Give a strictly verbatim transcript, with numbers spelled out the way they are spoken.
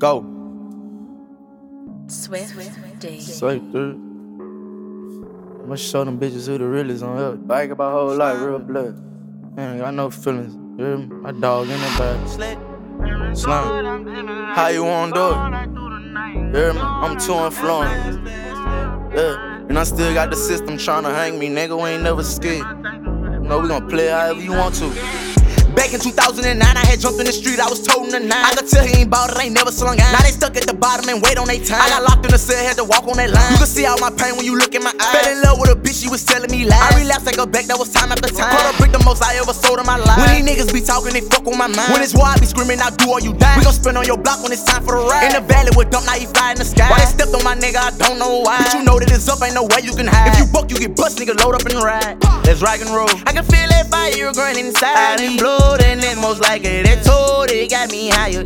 Go. Swift D. Swift, dude. I'ma show them bitches who the real is on earth. Bag about whole life, real blood. Man, got no feelings. You hear me? My dog in the bag. Slam. How you wanna do it? You hear me? I'm too influenced. Yeah. And I still got the system tryna hang me, nigga. We ain't never scared. You know, we gon' play however you want to. Back in two thousand nine, I had jumped in the street, I was toting a nine. I could tell he ain't bout it, ain't never slung out. Now they stuck at the bottom and wait on they time. I got locked in the cell, had to walk on that line. You can see all my pain when you look in my eyes. Fell in love with a bitch, she was telling me lies. I relapsed, take her back, that was time after time. Caught a brick, the most I ever sold in my life. When these niggas be talking, they fuck on my mind. When it's war, I be screaming, I do or you die. We gon' spin on your block when it's time for the ride. In the valley with dump, now he fly in the sky. Why they stepped on my nigga, I don't know why. But you know that it's up, ain't no way you can hide. If you buck, you get bust, nigga, load up and ride. Let's rock and roll. I can feel that fire growing inside. I done blowed and then most like it, it told it got me higher.